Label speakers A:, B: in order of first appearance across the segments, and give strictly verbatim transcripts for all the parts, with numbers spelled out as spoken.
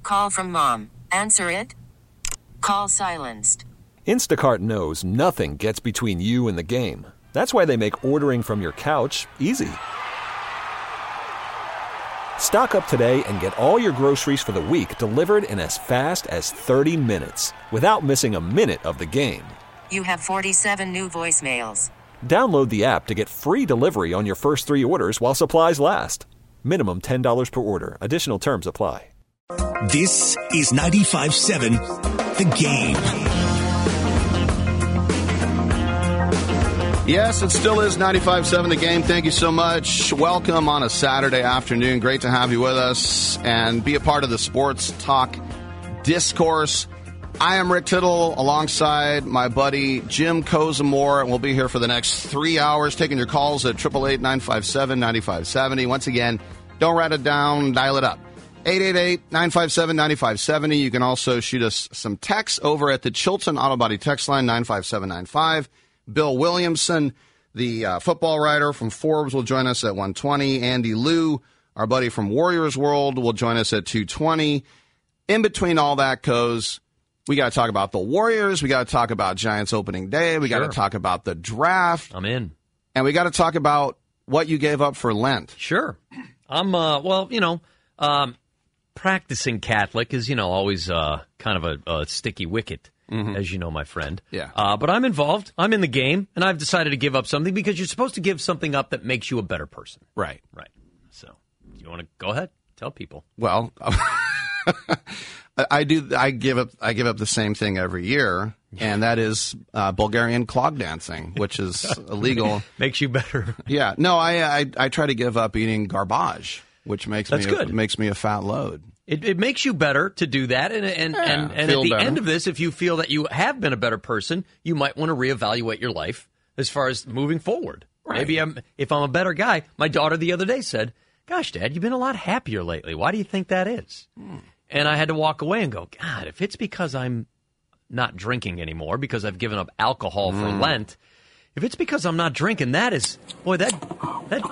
A: call from mom. Answer it. Call silenced.
B: Instacart knows nothing gets between you and the game. That's why they make ordering from your couch easy. Stock up today and get all your groceries for the week delivered in as fast as thirty minutes without missing a minute of the game.
A: You have forty-seven new voicemails.
B: Download the app to get free delivery on your first three orders while supplies last. Minimum ten dollars per order. Additional terms apply.
C: This is ninety-five seven The Game.
D: Yes, it still is ninety-five seven The Game. Thank you so much. Welcome on a Saturday afternoon. Great to have you with us and be a part of the sports talk discourse. I am Rick Tittle alongside my buddy Jim Kozamore, and we'll be here for the next three hours taking your calls at eight eight eight, nine five seven, nine five seven zero. Once again, don't write it down, dial it up. eight eight eight, nine five seven, nine five seven zero. You can also shoot us some texts over at the Chilton Auto Body text line, nine five seven nine five. Bill Williamson, the uh, football writer from Forbes, will join us at one twenty. Andy Liu, our buddy from Warriors World, will join us at two twenty. In between all that, Coz, we got to talk about the Warriors. We got to talk about Giants opening day. We
E: Sure.
D: got to talk about the draft.
E: I'm in.
D: And we got to talk about what you gave up for Lent.
E: Sure. I'm, uh, well, you know, um, practicing Catholic is, you know, always uh, kind of a, a sticky wicket. Mm-hmm. As you know, my friend.
D: Yeah.
E: Uh, but I'm involved. I'm in the game, and I've decided to give up something because you're supposed to give something up that makes you a better person.
D: Right.
E: Right. So, you want to go ahead? Tell people.
D: Well, I do. I give up. I give up the same thing every year, and that is uh, Bulgarian clog dancing, which is illegal.
E: Makes you better.
D: Yeah. No, I, I I try to give up eating garbage, which makes
E: That's
D: me a,
E: good.
D: makes me a fat load.
E: It, it makes you better to do that, and and
D: Yeah,
E: and, and at
D: feel
E: the
D: better.
E: end of this, if you feel that you have been a better person, you might want to reevaluate your life as far as moving forward.
D: Right.
E: Maybe I'm if I'm a better guy. My daughter the other day said, "Gosh, Dad, you've been a lot happier lately. Why do you think that is?" Hmm. And I had to walk away and go, God, if it's because I'm not drinking anymore because I've given up alcohol for
D: Mm.
E: Lent, if it's because I'm not drinking, that is, boy, that that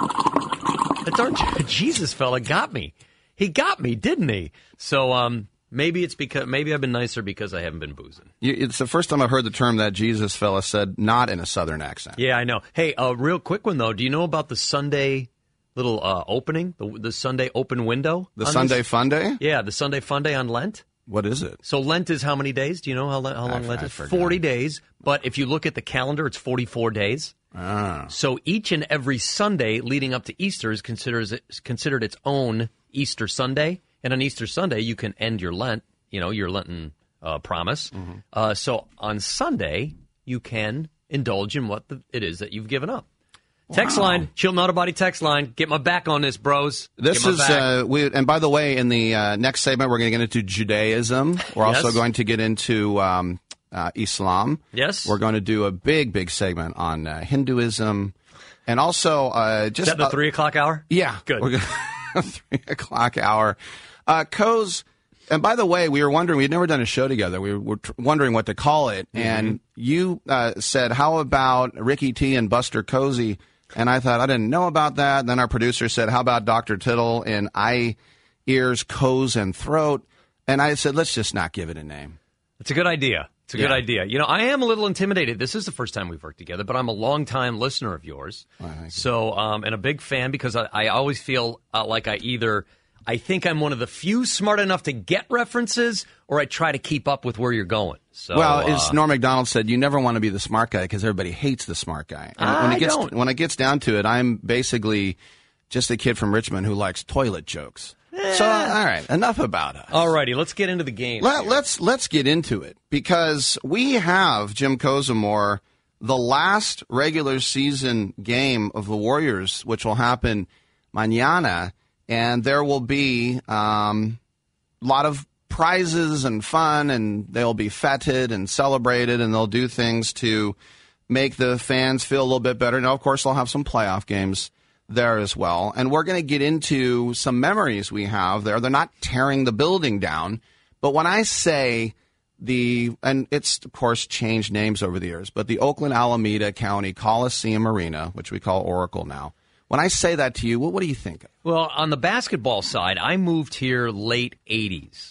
E: that darn Jesus fella got me. He got me, didn't he? So um, maybe it's because maybe I've been nicer because I haven't been boozing.
D: You, it's the first time I've heard the term that Jesus fella said, not in a Southern accent.
E: Yeah, I know. Hey, a uh, real quick one though. Do you know about the Sunday little uh, opening, the the Sunday open window?
D: The
E: on
D: Sunday
E: this?
D: Fun Day?
E: Yeah, the Sunday Fun Day on Lent.
D: What is it?
E: So Lent is how many days? Do you know how, how long
D: I-
E: Lent
D: I
E: is?
D: forgot.
E: forty days. But if you look at the calendar, it's forty-four days.
D: Ah.
E: So each and every Sunday leading up to Easter is considered, considered its own Easter Sunday. And on Easter Sunday, you can end your Lent, you know, your Lenten uh, promise.
D: Mm-hmm.
E: Uh, so on Sunday, you can indulge in what the, it is that you've given up. Text
D: Wow.
E: line, Chilton Auto Body text line. Get my back on this, bros.
D: This
E: Get my
D: is,
E: back.
D: uh, we, and by the way, in the uh, next segment, we're going to get into Judaism. We're
E: Yes.
D: also going to get into um, uh, Islam.
E: Yes.
D: We're going to do a big, big segment on uh, Hinduism. And also, uh, just.
E: Is that the
D: uh,
E: three o'clock hour?
D: Yeah.
E: Good.
D: We're gonna, three o'clock hour. Uh, Coz, and by the way, we were wondering, we had never done a show together. We were, were tr- wondering what to call it.
E: Mm-hmm.
D: And you uh, said, how about Ricky T and Buster Cozy? And I thought, I didn't know about that. Then our producer said, how about Doctor Tittle and eye, ears, Coz, and throat? And I said, let's just not give it a name.
E: It's a good idea. It's a good
D: Yeah.
E: idea. You know, I am a little intimidated. This is the first time we've worked together, but I'm a long-time listener of yours.
D: Well, thank you.
E: So, um, and a big fan because I, I always feel uh, like I either, I think I'm one of the few smart enough to get references, or I try to keep up with where you're going. So,
D: Well,
E: uh,
D: as Norm Macdonald said, you never want to be the smart guy because everybody hates the smart guy. And when
E: I
D: it gets
E: don't.
D: when it gets down to it, I'm basically just a kid from Richmond who likes toilet jokes. So, all right, enough about us.
E: all righty, let's get into the game.
D: Let, let's let's get into it because we have Jim Kozamore, the last regular season game of the Warriors, which will happen mañana, and there will be um, a lot of prizes and fun, and they'll be feted and celebrated, and they'll do things to make the fans feel a little bit better. Now, of course, they'll have some playoff games there as well. And we're going to get into some memories we have there. They're not tearing the building down. But when I say the, and it's, of course, changed names over the years, but the Oakland Alameda County Coliseum Arena, which we call Oracle now, when I say that to you, what, what do you think of?
E: Well, on the basketball side, I moved here late eighties.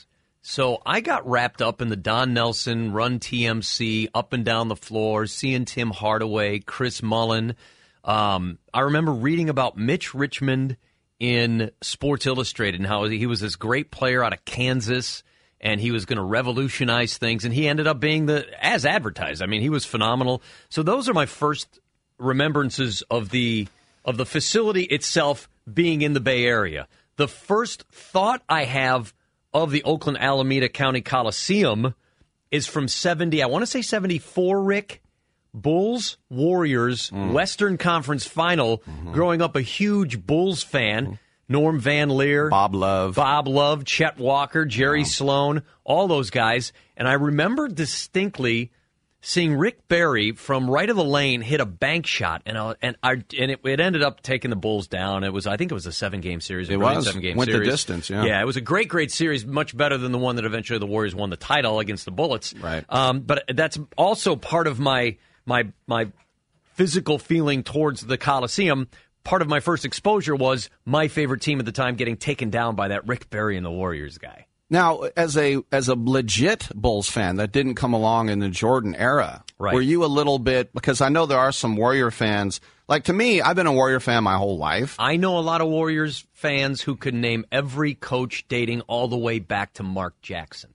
E: So I got wrapped up in the Don Nelson, Run T M C, up and down the floor, seeing Tim Hardaway, Chris Mullin. Um, I remember reading about Mitch Richmond in Sports Illustrated and how he was this great player out of Kansas, and he was going to revolutionize things, and he ended up being the as advertised. I mean, he was phenomenal. So those are my first remembrances of the of the facility itself being in the Bay Area. The first thought I have of the Oakland Alameda County Coliseum is from seventy, I want to say seventy-four, Rick. Bulls, Warriors, mm. Western Conference Final. Mm-hmm. Growing up a huge Bulls fan. Mm-hmm. Norm Van Leer.
D: Bob Love.
E: Bob Love, Chet Walker, Jerry wow. Sloan, all those guys. And I remember distinctly seeing Rick Barry from right of the lane hit a bank shot, and I, and I, and it, it ended up taking the Bulls down. It was, I think, it was a seven-game series.
D: It was
E: seven-game
D: went
E: series.
D: the distance. Yeah,
E: yeah, it was a great, great series, much better than the one that eventually the Warriors won the title against the Bullets.
D: Right.
E: Um, but that's also part of my my my physical feeling towards the Coliseum. Part of my first exposure was my favorite team at the time getting taken down by that Rick Barry and the Warriors guy.
D: Now, as a as a legit Bulls fan that didn't come along in the Jordan era,
E: right.
D: were you a little bit, because I know there are some Warrior fans, like to me, I've been a Warrior fan my whole life.
E: I know a lot of Warriors fans who could name every coach dating all the way back to Mark Jackson.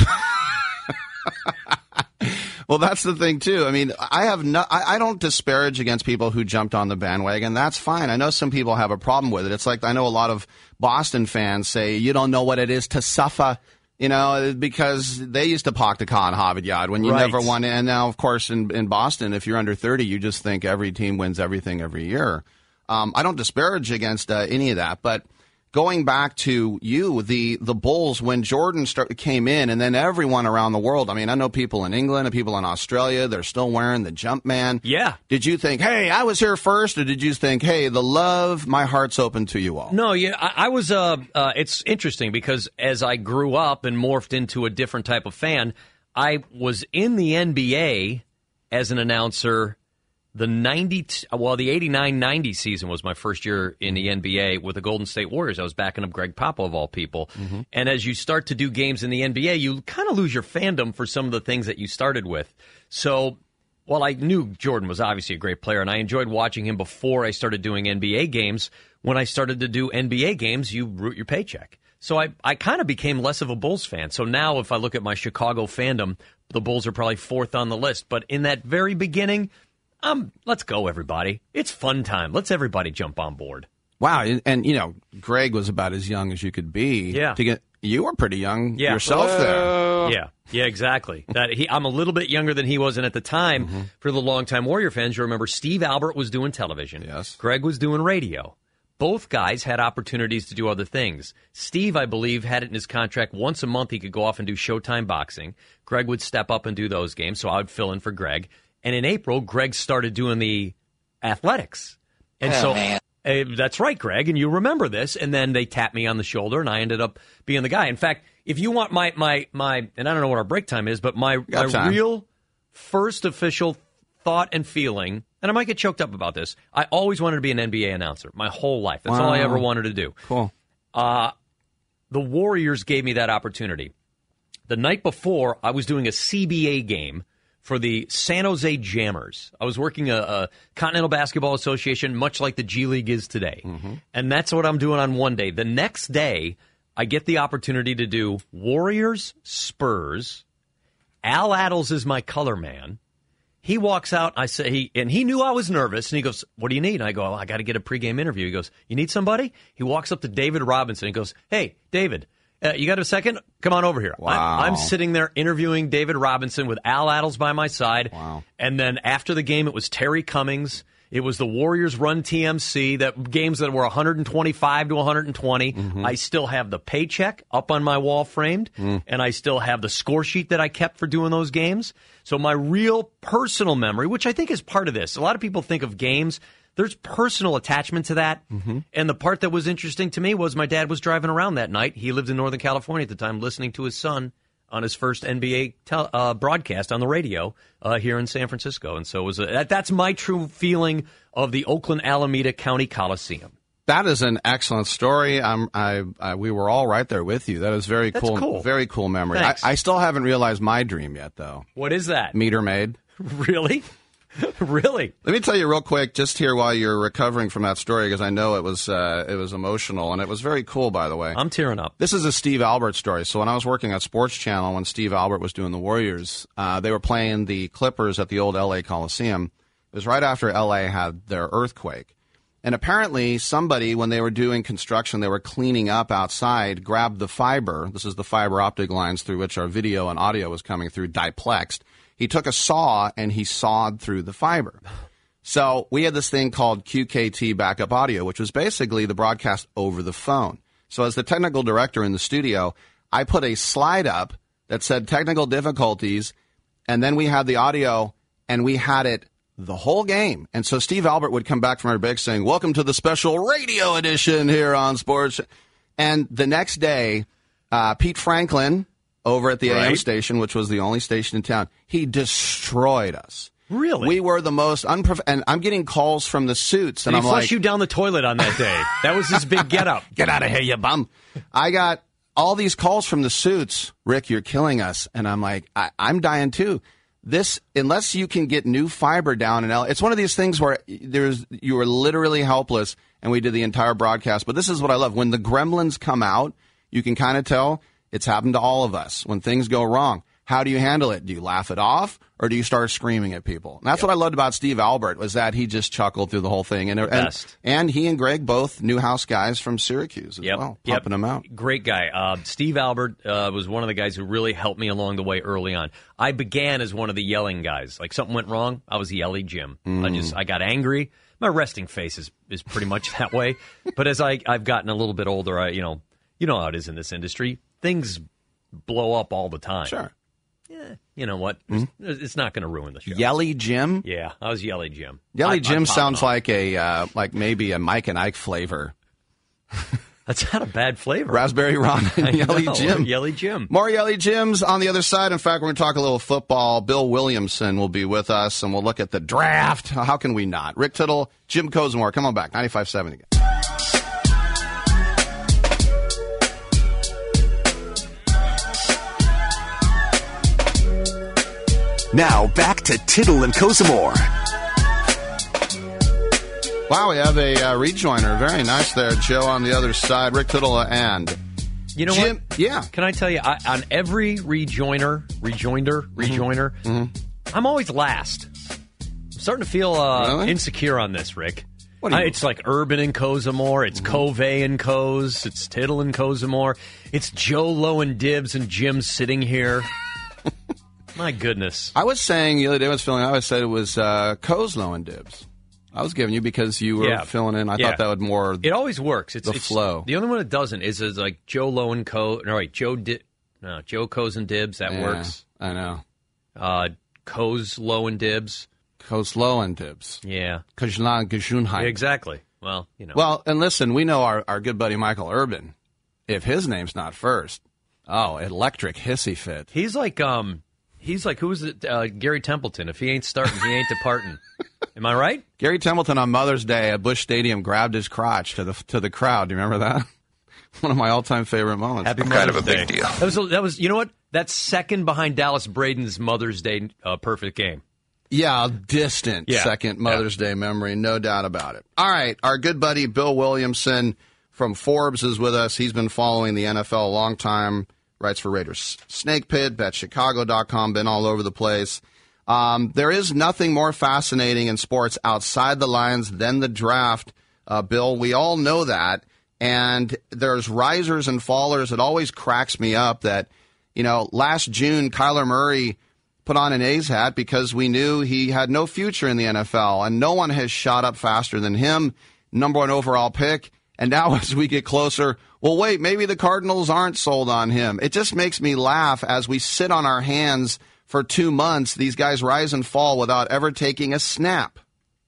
D: Well, that's the thing, too. I mean, I have no, I, I don't disparage against people who jumped on the bandwagon. That's fine. I know some people have a problem with it. It's like I know a lot of Boston fans say, you don't know what it is to suffer, you know, because they used to park the car in Harvard Yard when you
E: right.
D: never won. And now, of course, in, in Boston, if you're under thirty, you just think every team wins everything every year. Um, I don't disparage against uh, any of that, but going back to you, the the Bulls, when Jordan start, came in, and then everyone around the world, I mean, I know people in England and people in Australia, they're still wearing the Jumpman.
E: Yeah.
D: Did you think, hey, I was here first, or did you think, hey, the love, my heart's open to you all?
E: No, yeah, I, I was, uh, uh, it's interesting because as I grew up and morphed into a different type of fan, I was in the N B A as an announcer. The ninety, well, the eighty-nine ninety season was my first year in the N B A with the Golden State Warriors. I was backing up Greg Popovich, of all people. Mm-hmm. And as you start to do games in the N B A, you kind of lose your fandom for some of the things that you started with. So, while I knew Jordan was obviously a great player, and I enjoyed watching him before I started doing N B A games, when I started to do N B A games, you root your paycheck. So I, I kind of became less of a Bulls fan. So now if I look at my Chicago fandom, the Bulls are probably fourth on the list. But in that very beginning, Um, let's go, everybody. It's fun time. Let's everybody jump on board.
D: Wow. And, and, you know, Greg was about as young as you could be.
E: Yeah.
D: To get, you were pretty young
E: yeah.
D: yourself there.
E: Yeah. Yeah, exactly. That he, I'm a little bit younger than he was. And at the time, mm-hmm. for the longtime Warrior fans, you remember Steve Albert was doing television.
D: Yes.
E: Greg was doing radio. Both guys had opportunities to do other things. Steve, I believe, had it in his contract once a month he could go off and do Showtime boxing. Greg would step up and do those games, so I would fill in for Greg. And in April, Greg started doing the athletics. And
F: oh,
E: so
F: man.
E: Uh, that's right, Greg, and you remember this. And then they tapped me on the shoulder, and I ended up being the guy. In fact, if you want my, my, my and I don't know what our break time is, but my, my real first official thought and feeling, and I might get choked up about this, I always wanted to be an N B A announcer my whole life. That's
D: wow.
E: all I ever wanted to do.
D: Cool.
E: Uh, the Warriors gave me that opportunity. The night before, I was doing a C B A game for the San Jose Jammers. I was working a, a Continental Basketball Association, much like the G League is today. Mm-hmm. And that's what I'm doing on one day. The next day, I get the opportunity to do Warriors, Spurs. Al Attles is my color man. He walks out, I say, he, and he knew I was nervous, and he goes, what do you need? And I go, oh, I got to get a pregame interview. He goes, you need somebody? He walks up to David Robinson and goes, hey, David, Uh, you got a second? Come on over here.
D: Wow.
E: I, I'm sitting there interviewing David Robinson with Al Attles by my side.
D: Wow.
E: And then after the game, it was Terry Cummings. It was the Warriors Run T M C, that games that were one twenty-five to one twenty. Mm-hmm. I still have the paycheck up on my wall framed, mm. and I still have the score sheet that I kept for doing those games. So my real personal memory, which I think is part of this, a lot of people think of games, there's personal attachment to that. Mm-hmm. And the part that was interesting to me was my dad was driving around that night. He lived in Northern California at the time, listening to his son on his first N B A tel- uh, broadcast on the radio uh, here in San Francisco. And so it was a, that, that's my true feeling of the Oakland Alameda County Coliseum.
D: That is an excellent story. I'm, I, I, we were all right there with you. That is very
E: That's
D: cool,
E: cool.
D: Very cool memory. I,
E: Thanks.
D: I still haven't realized my dream yet, though.
E: What is that?
D: Meter maid.
E: Really? Really?
D: Let me tell you real quick, just here while you're recovering from that story, because I know it was uh, it was emotional, and it was very cool, by the way.
E: I'm tearing up.
D: This is a Steve Albert story. So when I was working at Sports Channel, when Steve Albert was doing the Warriors, uh, they were playing the Clippers at the old L A Coliseum. It was right after L A had their earthquake. And apparently somebody, when they were doing construction, they were cleaning up outside, grabbed the fiber. This is the fiber optic lines through which our video and audio was coming through, diplexed. He took a saw and he sawed through the fiber. So we had this thing called Q K T backup audio, which was basically the broadcast over the phone. So as the technical director in the studio, I put a slide up that said technical difficulties, and then we had the audio, and we had it the whole game. And so Steve Albert would come back from our break saying, welcome to the special radio edition here on Sports. And the next day, uh, Pete Franklin over at the right. A M station, which was the only station in town, he destroyed us.
E: Really?
D: We were the most unprof- and I'm getting calls from the suits.
E: Did
D: and
E: he
D: I'm
E: flush
D: like,
E: you down the toilet on that day? That was his big get up.
D: Get out of here, you bum. I got all these calls from the suits. Rick, you're killing us. And I'm like, I- I'm dying too. This, unless you can get new fiber down in L A, it's one of these things where there's you were literally helpless, and we did the entire broadcast. But this is what I love. When the gremlins come out, you can kind of tell it's happened to all of us. When things go wrong, how do you handle it? Do you laugh it off, or do you start screaming at people? And that's yep. what I loved about Steve Albert, was that he just chuckled through the whole thing. And, and, and he and Greg, both Newhouse guys from Syracuse as
E: yep.
D: well,
E: yep.
D: pumping them out.
E: Great guy. Uh, Steve Albert uh, was one of the guys who really helped me along the way early on. I began as one of the yelling guys. Like something went wrong, I was yelly Jim. Mm. I just I got angry. My resting face is, is pretty much that way. But as I, I've gotten a little bit older, I, you know, you know how it is in this industry. Things blow up all the time.
D: Sure.
E: Yeah, you know what? Mm-hmm. It's not going to ruin the show.
D: Yelly Jim?
E: Yeah, I was Yelly Jim.
D: Yelly
E: I,
D: Jim
E: I
D: sounds like a uh, like maybe a Mike and Ike flavor.
E: That's not a bad flavor.
D: Raspberry Ron and Yelly
E: know,
D: Jim.
E: Yelly Jim.
D: More Yelly Jims on the other side. In fact, we're going to talk a little football. Bill Williamson will be with us, and we'll look at the draft. How can we not? Rick Tittle, Jim Cosmore. Come on back. ninety-five point seven again.
C: Now, back to Tittle and Cosmore.
D: Wow, we have a uh, rejoiner. Very nice there, Joe, on the other side. Rick Tittle and
E: you know
D: Jim.
E: What?
D: Yeah.
E: Can I tell you, I, on every rejoiner, rejoinder, rejoiner, mm-hmm. I'm always last. I'm starting to feel uh,
D: really? insecure
E: on this, Rick.
D: What do you
E: I, it's like Urban and Cosmore. It's mm-hmm. Covey and Coz. It's Tittle and Cosmore. It's Joe Low and Dibs and Jim sitting here. My goodness.
D: I was saying the other day I was filling out, I said it was uh, Coz Low and Dibs. I was giving you because you were
E: yeah.
D: filling in. I
E: yeah.
D: thought that would more.
E: It always works. It's
D: the
E: it's,
D: flow.
E: The only one that doesn't is, is like Joe Low and Co. No, wait, Joe Di- No, Joe Coz and Dibs. That
D: yeah,
E: works.
D: I know.
E: Uh, Coz Low and Dibs.
D: Coz Low and Dibs.
E: Yeah.
D: Kajlan Gesundheit.
E: Exactly. Well, you know.
D: Well, and listen, we know our, our good buddy Michael Urban. If his name's not first, oh, electric hissy fit.
E: He's like um. He's like, who is it? Uh, Gary Templeton. If he ain't starting, he ain't departing. Am I right?
D: Gary Templeton on Mother's Day at Busch Stadium grabbed his crotch to the to the crowd. Do you remember that? One of my all-time favorite moments.
E: Happy
C: kind
E: Mother's
C: of a
E: Day.
C: big deal.
E: That was, that was, you know what? That's second behind Dallas Braden's Mother's Day uh, perfect game.
D: Yeah, distant
E: yeah.
D: second Mother's
E: yeah.
D: Day memory, no doubt about it. All right, our good buddy Bill Williamson from Forbes is with us. He's been following the N F L a long time. Writes for Raiders Snake Pit, bet chicago dot com, been all over the place. Um, there is nothing more fascinating in sports outside the lines than the draft, uh, Bill. We all know that. And there's risers and fallers. It always cracks me up that, you know, last June, Kyler Murray put on an A's hat because we knew he had no future in the N F L. And no one has shot up faster than him, number one overall pick. And now as we get closer, well, wait, maybe the Cardinals aren't sold on him. It just makes me laugh as we sit on our hands for two months. These guys rise and fall without ever taking a snap.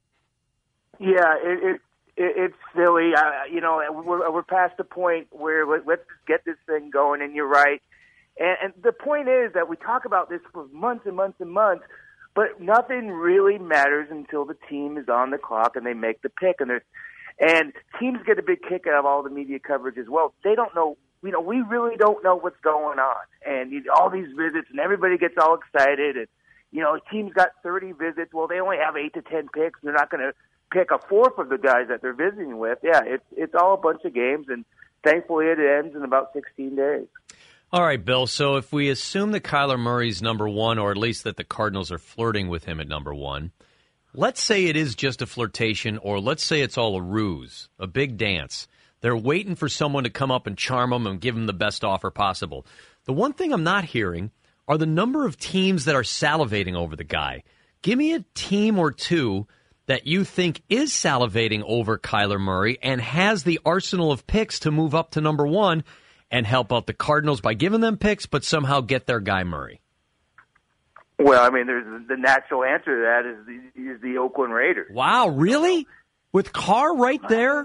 F: Yeah, it, it, it it's silly. I, you know, we're, we're past the point where let, let's just get this thing going, and you're right. And, and the point is that we talk about this for months and months and months, but nothing really matters until the team is on the clock and they make the pick. And there's And teams get a big kick out of all the media coverage as well. They don't know, you know, we really don't know what's going on. And you know, all these visits, and everybody gets all excited. And, you know, teams got thirty visits. Well, they only have eight to ten picks. They're not going to pick a fourth of the guys that they're visiting with. Yeah, it's it's all a bunch of games, and thankfully it ends in about sixteen days.
E: All right, Bill, so if we assume that Kyler Murray's number one, or at least that the Cardinals are flirting with him at number one, let's say it is just a flirtation, or let's say it's all a ruse, a big dance. They're waiting for someone to come up and charm them and give them the best offer possible. The one thing I'm not hearing are the number of teams that are salivating over the guy. Give me a team or two that you think is salivating over Kyler Murray and has the arsenal of picks to move up to number one and help out the Cardinals by giving them picks, but somehow get their guy Murray.
F: Well, I mean, there's the natural answer to that is the, is the Oakland Raiders.
E: Wow, really? With Carr right there?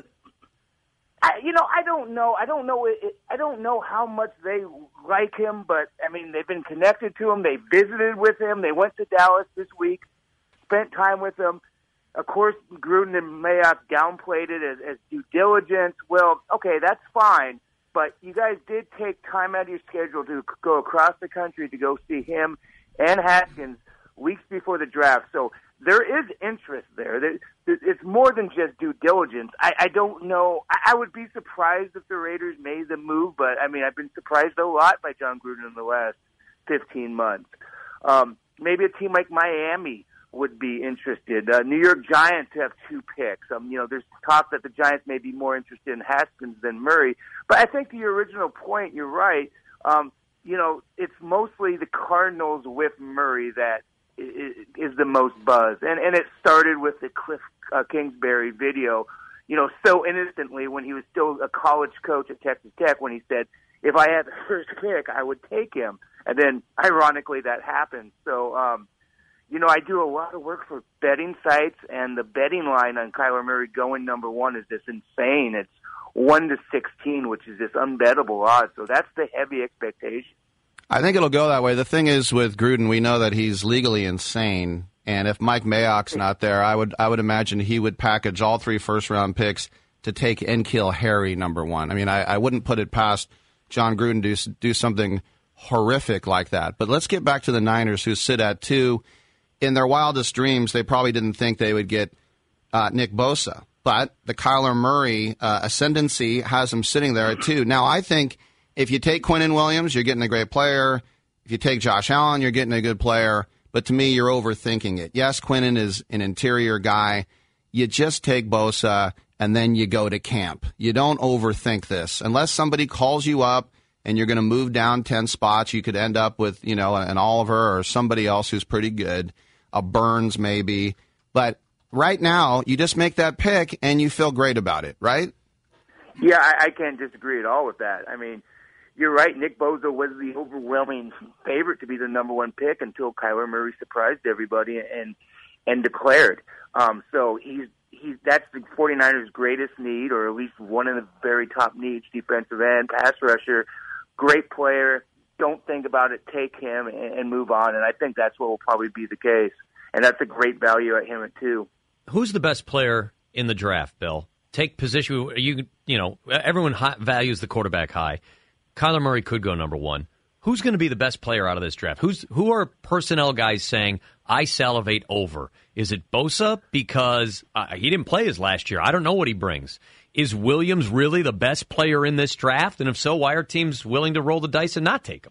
F: I, you know, I don't know. I don't know. It, I don't know how much they like him, but I mean, they've been connected to him. They visited with him. They went to Dallas this week, spent time with him. Of course, Gruden and Mayock downplayed it as, as due diligence. Well, okay, that's fine, but you guys did take time out of your schedule to go across the country to go see him and Haskins weeks before the draft. So there is interest there. It's more than just due diligence. I, I don't know. I, I would be surprised if the Raiders made the move, but, I mean, I've been surprised a lot by John Gruden in the last fifteen months. Um, maybe a team like Miami would be interested. Uh, New York Giants have two picks. Um, you know, there's talk that the Giants may be more interested in Haskins than Murray. But I think to your original point, you're right. Um, you know, it's mostly the Cardinals with Murray that is the most buzz. And and it started with the Cliff uh, Kingsbury video, you know, so innocently when he was still a college coach at Texas Tech when he said, if I had the first pick, I would take him. And then, ironically, that happened. So, um, you know, I do a lot of work for betting sites, and the betting line on Kyler Murray going number one is just insane. It's one to sixteen, which is just unbettable odds. So that's the heavy expectation.
D: I think it'll go that way. The thing is with Gruden, we know that he's legally insane, and if Mike Mayock's not there, I would I would imagine he would package all three first-round picks to take N'Keal Harry number one. I mean, I, I wouldn't put it past John Gruden to do, do something horrific like that. But let's get back to the Niners, who sit at two. In their wildest dreams, they probably didn't think they would get uh, Nick Bosa, but the Kyler Murray uh, ascendancy has him sitting there at two. Now, I think if you take Quinnen Williams, you're getting a great player. If you take Josh Allen, you're getting a good player. But to me, you're overthinking it. Yes, Quinnen is an interior guy. You just take Bosa, and then you go to camp. You don't overthink this. Unless somebody calls you up and you're going to move down ten spots, you could end up with, you know, an Oliver or somebody else who's pretty good, a Burns maybe. But right now, you just make that pick, and you feel great about it, right?
F: Yeah, I, I can't disagree at all with that. I mean, you're right. Nick Bosa was the overwhelming favorite to be the number one pick until Kyler Murray surprised everybody and and declared. Um, so he's he's that's the 49ers' greatest need, or at least one of the very top needs: defensive end, pass rusher, great player. Don't think about it. Take him and, and move on. And I think that's what will probably be the case. And that's a great value at him at two.
E: Who's the best player in the draft, Bill? Take position. You you know everyone high, values the quarterback high. Kyler Murray could go number one. Who's going to be the best player out of this draft? Who's who are personnel guys saying, I salivate over? Is it Bosa? Because uh, he didn't play his last year. I don't know what he brings. Is Williams really the best player in this draft? And if so, why are teams willing to roll the dice and not take him?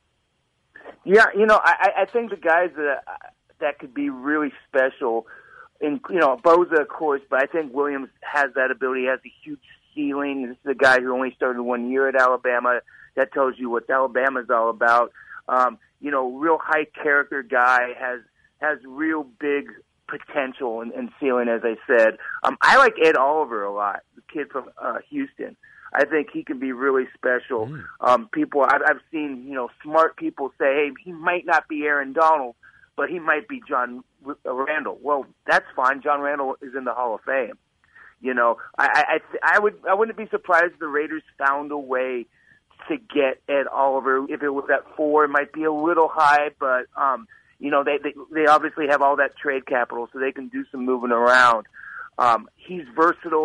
F: Yeah, you know, I, I think the guys that that could be really special, in you know, Bosa, of course, but I think Williams has that ability. He has a huge ceiling. This is a guy who only started one year at Alabama. That tells you what Alabama's all about. Um, you know, real high character guy, has has real big potential and, and ceiling, as I said. Um, I like Ed Oliver a lot, the kid from uh, Houston. I think he can be really special. Mm. Um, people, I've, I've seen, you know, smart people say, hey, he might not be Aaron Donald, but he might be John Randall. Well, that's fine. John Randall is in the Hall of Fame. You know, I, I, I would, I wouldn't be surprised if the Raiders found a way to get Ed Oliver. If it was at four, it might be a little high, but um, you know, they, they they obviously have all that trade capital, so they can do some moving around. Um, he's versatile.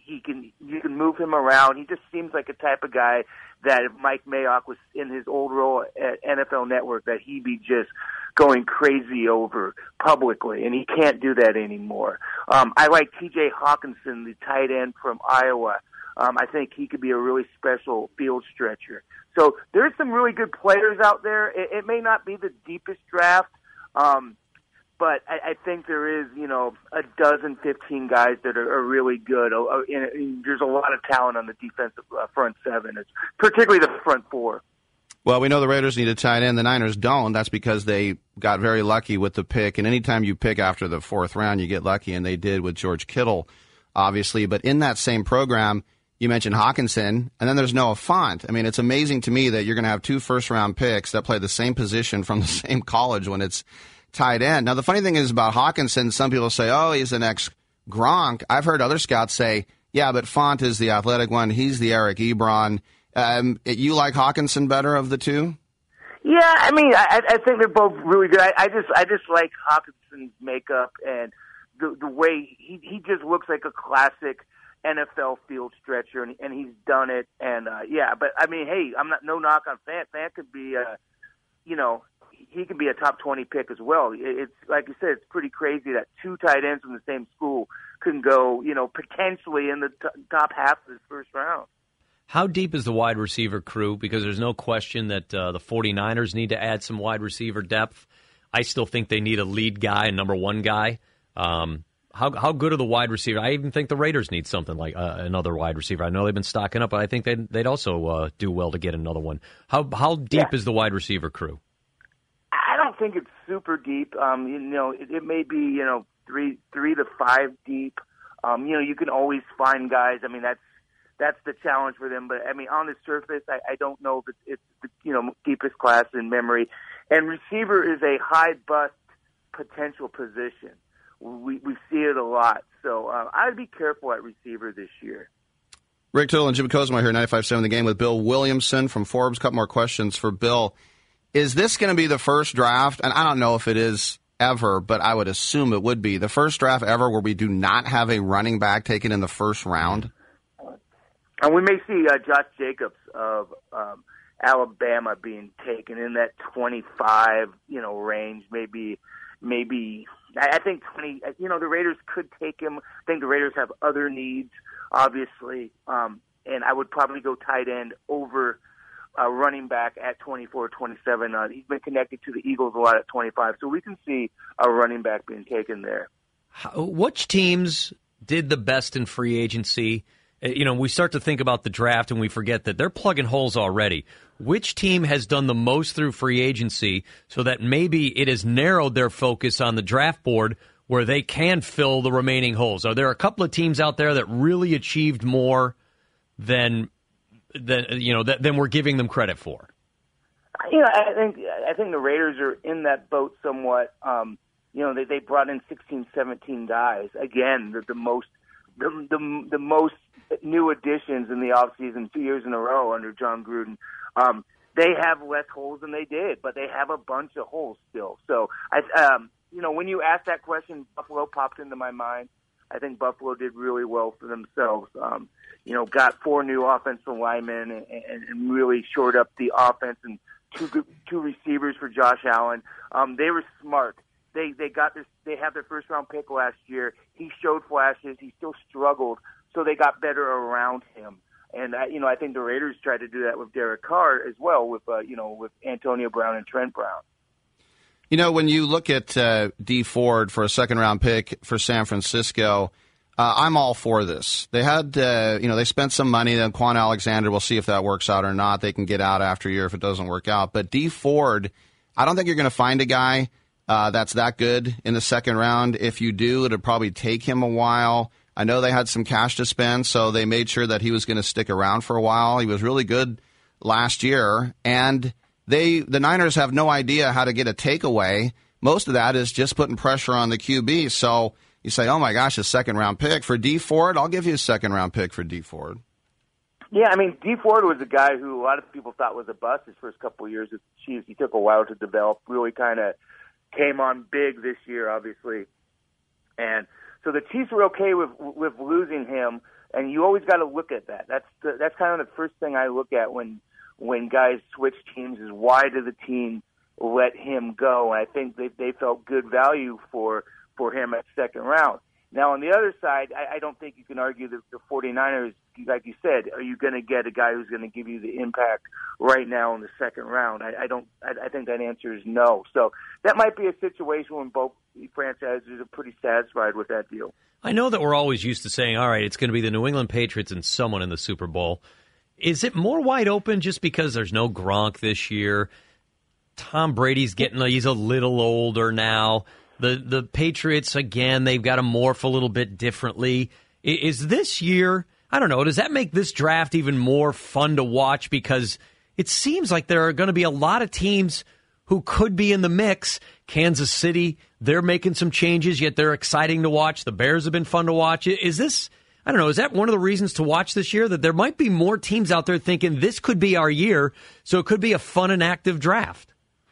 F: he can you can move him around. He just seems like a type of guy that if Mike Mayock was in his old role at N F L Network, that he'd be just going crazy over publicly, and he can't do that anymore. Um, I like T J Hawkinson, the tight end from Iowa. Um, I think he could be a really special field stretcher. So there's some really good players out there. It, it may not be the deepest draft, um, but I, I think there is, you know, a dozen, fifteen guys that are, are really good. Uh, and, and there's a lot of talent on the defensive uh, front seven, it's particularly the front four.
D: Well, we know the Raiders need a tight end. The Niners don't. That's because they got very lucky with the pick. And anytime you pick after the fourth round, you get lucky, and they did with George Kittle, obviously. But in that same program, you mentioned Hawkinson, and then there's Noah Fant. I mean, it's amazing to me that you're going to have two first-round picks that play the same position from the same college when it's tight end. Now, the funny thing is about Hawkinson, some people say, oh, he's the next Gronk. I've heard other scouts say, yeah, but Fant is the athletic one. He's the Eric Ebron. Um, you like Hawkinson better of the two?
F: Yeah, I mean, I, I think they're both really good. I, I just I just like Hawkinson's makeup and the the way he, he just looks like a classic N F L field stretcher, and, and he's done it. And, uh, yeah, but, I mean, hey, I'm not no knock on Fant. Fant could be, uh, you know, he can be a top twenty pick as well. It's like you said, it's pretty crazy that two tight ends from the same school can go, you know, potentially in the t- top half of this first round.
E: How deep is the wide receiver crew? Because there's no question that uh, the 49ers need to add some wide receiver depth. I still think they need a lead guy, a number one guy. Um, how how good are the wide receivers? I even think the Raiders need something like uh, another wide receiver. I know they've been stocking up, but I think they'd, they'd also uh, do well to get another one. How how deep
F: Yeah.
E: is the wide receiver crew?
F: I don't think it's super deep. Um, you know, it, it may be, you know, three three to five deep. Um, you know, you can always find guys. I mean, that's that's the challenge for them. But I mean, on the surface, I, I don't know if it's, it's the you know deepest class in memory. And receiver is a high bust potential position. We we see it a lot. So uh, I'd be careful at receiver this year.
D: Rick Tittle and Jim Kozma here, ninety-five point seven The Game with Bill Williamson from Forbes. A couple more questions for Bill. Is this going to be the first draft? And I don't know if it is ever, but I would assume it would be the first draft ever where we do not have a running back taken in the first round.
F: And we may see uh, Josh Jacobs of um, Alabama being taken in that twenty-five, you know, range. Maybe, maybe I think twenty. You know, the Raiders could take him. I think the Raiders have other needs, obviously, um, and I would probably go tight end over uh, running back at twenty-four, twenty-seven. Uh, he's been connected to the Eagles a lot at twenty-five, so we can see a running back being taken there.
E: How, which teams did the best in free agency? You know, we start to think about the draft and we forget that they're plugging holes already. Which team has done the most through free agency so that maybe it has narrowed their focus on the draft board where they can fill the remaining holes? Are there a couple of teams out there that really achieved more than than you know than we're giving them credit for?
F: You know, I think I think the Raiders are in that boat somewhat. Um, you know, they they brought in sixteen, seventeen guys. Again, the, the most the, the the most new additions in the offseason two years in a row under John Gruden. Um, they have less holes than they did, but they have a bunch of holes still. So, I, um, you know, when you asked that question, Buffalo popped into my mind. I think Buffalo did really well for themselves. Um, you know, got four new offensive linemen and, and, and really shored up the offense and two two receivers for Josh Allen. Um, they were smart. They they got this. They had their first round pick last year. He showed flashes. He still struggled. So they got better around him, and I, you know I think the Raiders tried to do that with Derek Carr as well, with uh, you know with Antonio Brown and Trent Brown.
D: You know, when you look at uh, Dee Ford for a second round pick for San Francisco, uh, I'm all for this. They had uh, you know they spent some money on Quan Alexander. We'll see if that works out or not. They can get out after a year if it doesn't work out. But Dee Ford, I don't think you're going to find a guy uh, that's that good in the second round. If you do, it'll probably take him a while. I know they had some cash to spend, so they made sure that he was going to stick around for a while. He was really good last year, and they the Niners have no idea how to get a takeaway. Most of that is just putting pressure on the Q B. So you say, oh, my gosh, a second-round pick. For Dee Ford, I'll give you a second-round pick for Dee Ford.
F: Yeah, I mean, Dee Ford was a guy who a lot of people thought was a bust his first couple of years with the Chiefs. He took a while to develop, really kind of came on big this year, obviously. And so the Chiefs were okay with with losing him And you always got to look at that. That's the, that's kind of the first thing I look at when when guys switch teams is why did the team let him go? And I think they they felt good value for for him at second round. Now, on the other side, I, I don't think you can argue that the 49ers, like you said, are you going to get a guy who's going to give you the impact right now in the second round? I, I don't. I, I think that answer is no. So that might be a situation when both franchises are pretty satisfied with that deal.
E: I know that we're always used to saying, all right, it's going to be the New England Patriots and someone in the Super Bowl. Is it more wide open just because there's no Gronk this year? Tom Brady's getting, he's a little older now. The the Patriots, again, they've got to morph a little bit differently. Is this year, I don't know, does that make this draft even more fun to watch? Because it seems like there are going to be a lot of teams who could be in the mix. Kansas City, they're making some changes, yet they're exciting to watch. The Bears have been fun to watch. Is this, I don't know, is that one of the reasons to watch this year? That there might be more teams out there thinking this could be our year, so it could be a fun and active draft.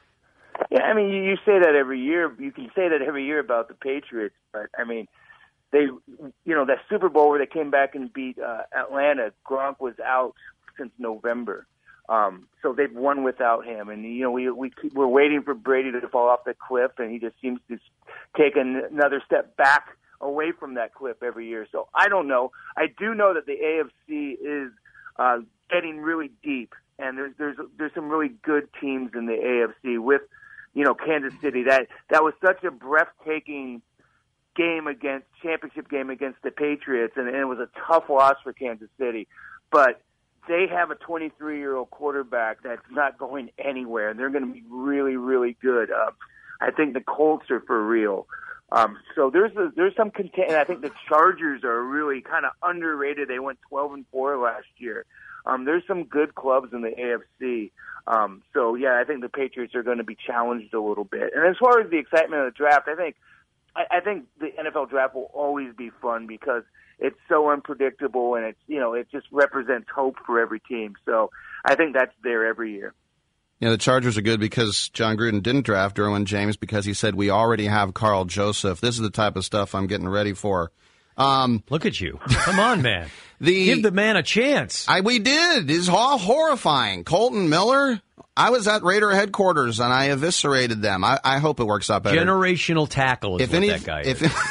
F: Yeah, I mean, you, you say that every year. You can say that every year about the Patriots, but I mean, they, you know, that Super Bowl where they came back and beat uh, Atlanta, Gronk was out since November, um, so they've won without him. And you know, we we keep, we're waiting for Brady to fall off the cliff, and he just seems to take an, another step back away from that cliff every year. So I don't know. I do know that the A F C is uh, getting really deep, and there's there's there's some really good teams in the A F C with. You know, Kansas City, that that was such a breathtaking game against, championship game against the Patriots, and, and it was a tough loss for Kansas City. But they have a twenty-three-year-old quarterback that's not going anywhere, and they're going to be really, really good. Uh, I think the Colts are for real. Um, so there's a, there's some content, and I think the Chargers are really kind of underrated. They went twelve and four last year. Um, there's some good clubs in the A F C. Um, so, yeah, I think the Patriots are going to be challenged a little bit. And as far as the excitement of the draft, I think I, I think the N F L draft will always be fun because it's so unpredictable and it's you know it just represents hope for every team. So I think that's there every year.
D: Yeah, the Chargers are good because John Gruden didn't draft Derwin James because he said we already have Carl Joseph. This is the type of stuff I'm getting ready for. Um,
E: Look at you. Come on, man.
D: the,
E: Give the man a chance.
D: I, we did. It's all horrifying. Colton Miller, I was at Raider headquarters, and I eviscerated them. I, I hope it works out better.
E: Generational tackle is
D: if
E: what
D: any,
E: that guy
D: if,
E: is.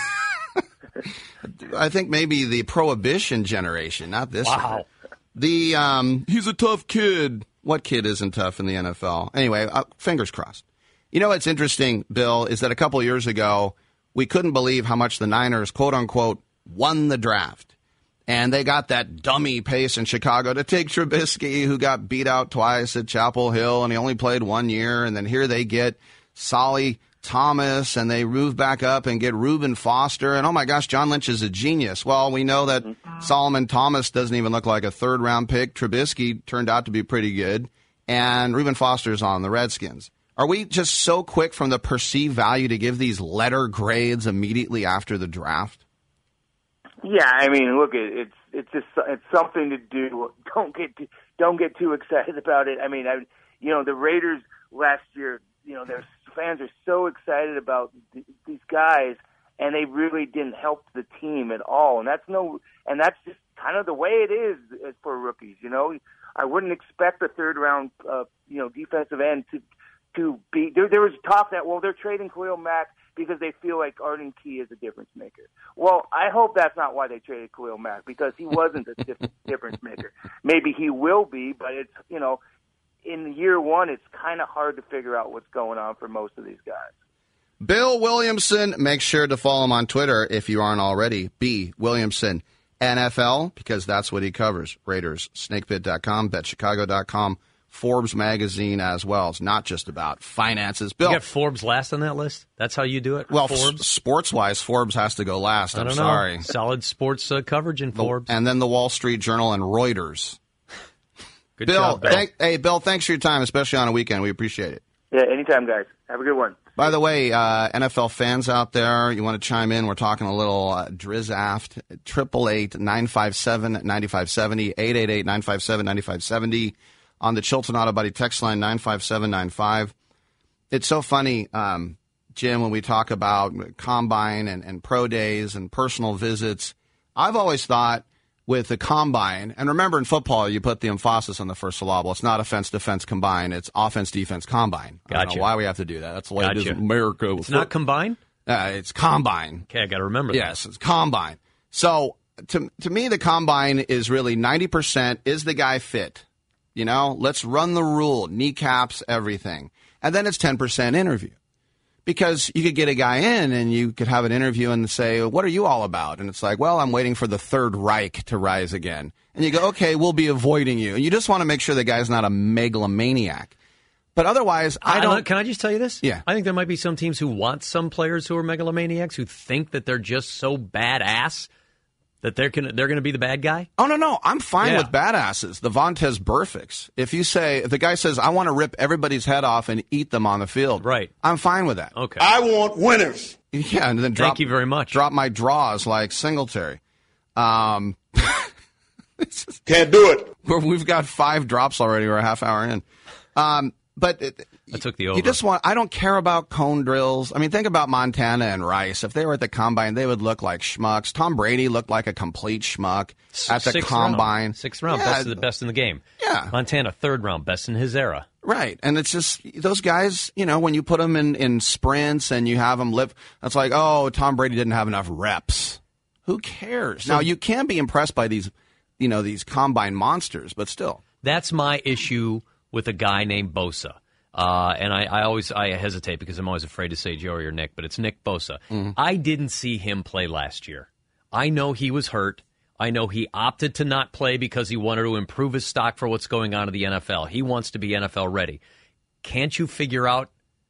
D: I think maybe the Prohibition generation, not this
E: Wow.
D: one. The, um, he's a tough kid. What kid isn't tough in the N F L? Anyway, uh, fingers crossed. You know what's interesting, Bill, is that a couple of years ago, we couldn't believe how much the Niners, quote-unquote, won the draft. And they got that dummy pace in Chicago to take Trubisky, who got beat out twice at Chapel Hill, and he only played one year. And then here they get Solly Thomas, and they move back up and get Reuben Foster. And, oh, my gosh, John Lynch is a genius. Well, we know that Solomon Thomas doesn't even look like a third-round pick. Trubisky turned out to be pretty good. And Reuben Foster's on the Redskins. Are we just so quick from the perceived value to give these letter grades immediately after the draft?
F: Yeah, I mean, look, it, it's it's just it's something to do. Don't get too, don't get too excited about it. I mean, I, you know, the Raiders last year, you know, their fans are so excited about th- these guys, and they really didn't help the team at all. And that's no, and that's just kind of the way it is for rookies. You know, I wouldn't expect a third round, uh, you know, defensive end to to be. There, there was talk that well, they're trading Khalil Mack because they feel like Arden Key is a difference maker. Well, I hope that's not why they traded Khalil Mack, because he wasn't a difference maker. Maybe he will be, but it's, you know, in year one, it's kind of hard to figure out what's going on for most of these guys.
D: Bill Williamson, make sure to follow him on Twitter if you aren't already. B. Williamson, N F L, because that's what he covers. Raiders, snake pit dot com, bet chicago dot com. Forbes magazine as well. It's not just about finances. Bill,
E: you got Forbes last on that list? That's how you do it?
D: Well,
E: Forbes?
D: f- sports-wise, Forbes has to go last.
E: I
D: I'm
E: don't
D: sorry.
E: know. Solid sports uh, coverage in Forbes.
D: And then the Wall Street Journal and Reuters.
E: Good
D: Bill,
E: job, Bill.
D: Thank, hey, Bill, thanks for your time, especially on a weekend. We appreciate it.
F: Yeah, anytime, guys. Have a good one.
D: By the way, uh, N F L fans out there, you want to chime in? We're talking a little uh, Drizaft, eight eight eight, nine five seven, nine five seven zero, eight eight eight, nine five seven, nine five seven zero. On the Chilton Auto Body text line, nine five seven nine five. It's so funny, um, Jim, when we talk about combine and, and pro days and personal visits. I've always thought with the combine. And remember, in football, you put the emphasis on the first syllable. It's not offense, defense, combine. It's offense, defense, combine. I don't
E: Gotcha.
D: know why we have to do that. That's the way
E: Gotcha.
D: it is in America.
E: It's not combine?
D: Uh, it's combine.
E: Okay, I got to remember that.
D: Yes, it's combine. So to to me, the combine is really ninety percent is the guy fit? You know, let's run the rule, kneecaps, everything. And then it's ten percent interview. Because you could get a guy in and you could have an interview and say, what are you all about? And it's like, well, I'm waiting for the Third Reich to rise again. And you go, okay, we'll be avoiding you. And you just want to make sure the guy's not a megalomaniac. But otherwise, I don't.
E: I, can I just tell you this?
D: Yeah.
E: I think there might be some teams who want some players who are megalomaniacs, who think that they're just so badass that they're going they're going to be the bad guy.
D: Oh, no, no. I'm fine
E: Yeah.
D: with badasses. The Vontaze Burficts. If you say, if the guy says, I want to rip everybody's head off and eat them on the field.
E: Right.
D: I'm fine with that.
E: Okay.
C: I want winners.
D: Yeah, and then drop,
E: Thank you very much.
D: Drop my draws like Singletary. Um,
C: Can't do it.
D: we're- we've got five drops already. We're a half hour in. Um, but it,
E: I took the
D: you
E: over.
D: just want. I don't care about cone drills. I mean, think about Montana and Rice. If they were at the combine, they would look like schmucks. Tom Brady looked like a complete schmuck at the
E: Sixth
D: combine.
E: Round. Sixth round,
D: Yeah,
E: best of the best in the game.
D: Yeah.
E: Montana, third round, best in his era.
D: Right. And it's just those guys, you know, when you put them in, in sprints and you have them live, it's like, oh, Tom Brady didn't have enough reps. Who cares? now, you can be impressed by these, you know, these combine monsters, but still.
E: That's my issue with a guy named Bosa. Uh, and I, I always I hesitate because I'm always afraid to say Joey or Nick, but it's Nick Bosa.
D: Mm-hmm.
E: I didn't see him play last year. I know he was hurt. I know he opted to not play because he wanted to improve his stock for what's going on in the N F L. He wants to be N F L ready. Can't you figure out?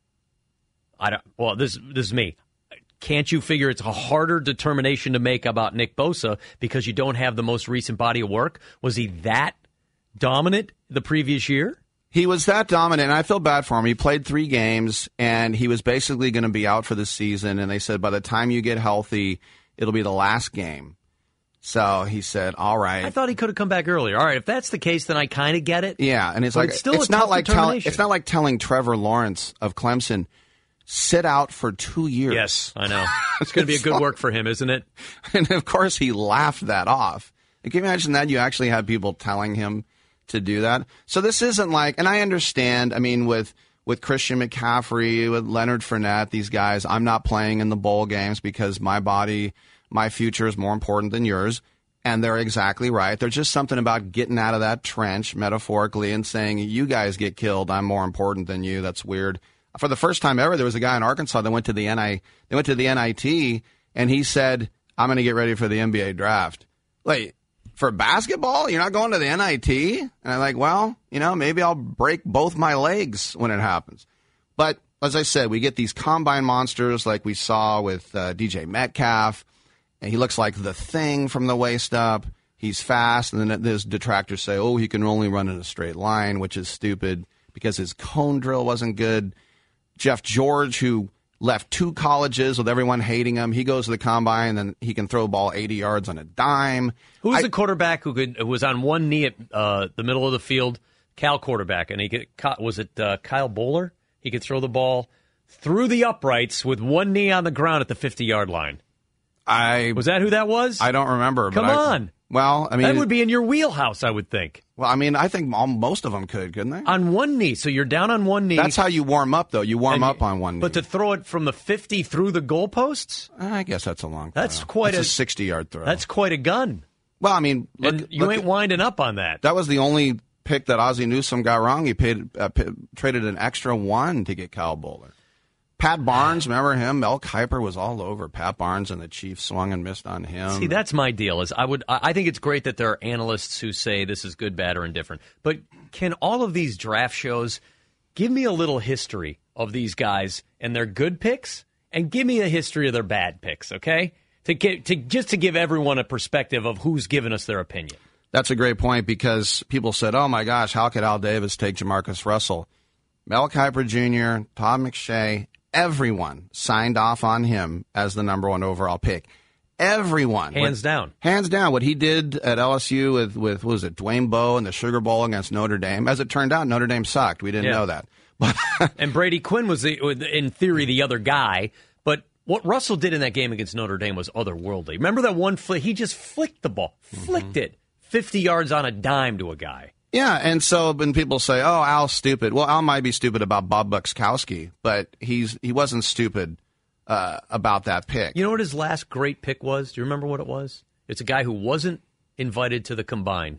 E: I don't. Well, this this is me. Can't you figure it's a harder determination to make about Nick Bosa because you don't have the most recent body of work? Was he that dominant the previous year?
D: He was that dominant, and I feel bad for him. He played three games, and he was basically going to be out for the season. And they said, by the time you get healthy, it'll be the last game. So he said, all right.
E: I thought he could have come back earlier. All right, if that's the case, then I kind of get it.
D: Yeah, and it's
E: But
D: like
E: it's still a
D: not
E: tough
D: like telling
E: determination.
D: it's not like telling Trevor Lawrence of Clemson, sit out for two years.
E: Yes, I know. It's going to be a good work for him, isn't it?
D: And of course, he laughed that off. Can you imagine that? You actually had people telling him to do that. So this isn't like, and I understand, I mean, with with Christian McCaffrey, with Leonard Fournette, these guys, I'm not playing in the bowl games because my body, my future is more important than yours. And they're exactly right. There's just something about getting out of that trench, metaphorically, and saying, you guys get killed, I'm more important than you. That's weird. For the first time ever, there was a guy in Arkansas that went to the N I, they went to the N I T, and he said, I'm going to get ready for the N B A draft. Like, for basketball, you're not going to the N I T? And I'm like, well, you know, maybe I'll break both my legs when it happens. But as I said, we get these combine monsters like we saw with uh, D J Metcalf, and he looks like the Thing from the waist up. He's fast, and then there's detractors say, oh, he can only run in a straight line, which is stupid because his cone drill wasn't good. Jeff George, who left two colleges with everyone hating him, he goes to the combine, and then he can throw a ball eighty yards on a dime.
E: Who's
D: I-
E: the quarterback who could who was on one knee at uh, the middle of the field? Cal quarterback, and he could, was it uh, Kyle Bowler? He could throw the ball through the uprights with one knee on the ground at the fifty-yard line.
D: I
E: Was that who that was?
D: I don't remember.
E: Come
D: but I-
E: on.
D: Well, I mean,
E: That would be in your wheelhouse, I would think.
D: well, I mean, I think all, most of them could, couldn't they?
E: On one knee, so you're down on one knee.
D: That's how you warm up, though. You warm
E: and
D: up
E: you-
D: on one knee.
E: But to throw it from the fifty through the goalposts,
D: I guess that's a long.
E: That's
D: throw.
E: quite
D: that's
E: a-
D: a sixty-yard throw.
E: that's quite a gun.
D: well, I mean, look,
E: And you
D: look
E: ain't
D: at-
E: winding up on that.
D: that was the only pick that Ozzie Newsome got wrong. He paid uh, p- traded an extra one to get Kyle Bowler. Pat Barnes, remember him? Mel Kiper was all over Pat Barnes, and the Chiefs swung and missed on him.
E: See, that's my deal. Is I would I I think it's great that there are analysts who say this is good, bad, or indifferent. But can all of these draft shows give me a little history of these guys and their good picks, and give me a history of their bad picks? Okay, to get to just to give everyone a perspective of who's given us their opinion.
D: That's a great point because people said, oh, my gosh, how could Al Davis take Jamarcus Russell? Mel Kiper Junior, Todd McShay, everyone signed off on him as the number one overall pick. Everyone.
E: Hands
D: What-
E: down.
D: Hands down. With What he did at L S U with, with what was it, Dwayne Bowe and the Sugar Bowl against Notre Dame. As it turned out, Notre Dame sucked. We didn't
E: Yeah.
D: know that. But
E: And Brady Quinn was, the, in theory, the other guy. But What Russell did in that game against Notre Dame was otherworldly. Remember that one flick? He just flicked the ball, flicked mm-hmm. it fifty yards on a dime to a guy.
D: Yeah, and so when people say, oh, Al's stupid, well, Al might be stupid about Bob Buxkowski, but he's he wasn't stupid uh, about that pick.
E: You know what his last great pick was? Do you remember what it was? It's a guy who wasn't invited to the Combine.